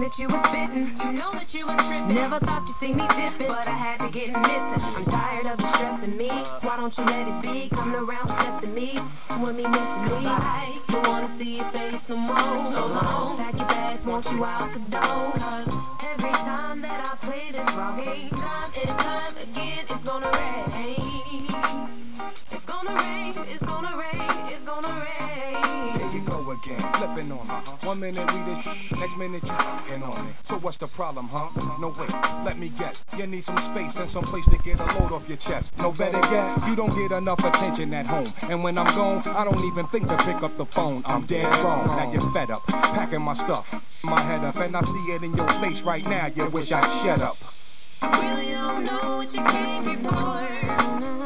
that you was spitting. You know that you was tripping. Never thought you'd see me dipping, but I had to get missing. I'm tired of you stressing me. Why don't you let it be? Coming around testing me. Want me mentally. Don't wanna see your face no more. So long. Pack your bags, want you out the door. Cause every time that I play this raw game, time and time again, it's gonna rain. It's gonna rain, it's gonna rain, it's gonna rain. There you go again, flipping on me. 1 minute we this next minute you f***ing on me. So what's the problem, huh? No wait, let me guess. You need some space and some place to get a load off your chest. No better guess, you don't get enough attention at home. And when I'm gone, I don't even think to pick up the phone. I'm dead wrong, now you're fed up, packing my stuff, my head up, and I see it in your face right now. You wish I'd shut up. I really don't know what you came here for.